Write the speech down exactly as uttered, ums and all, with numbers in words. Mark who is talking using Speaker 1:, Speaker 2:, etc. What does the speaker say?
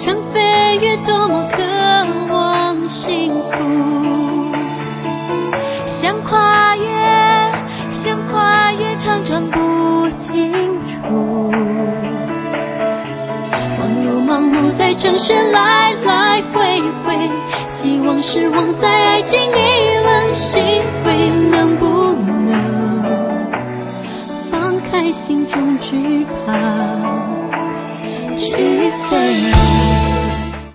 Speaker 1: 想飞越，多么渴望幸福，想跨越，想跨越，常常不清楚，忘忧盲目在城市来来回回，希望失望在爱情意冷心灰，能不能放开心中惧怕？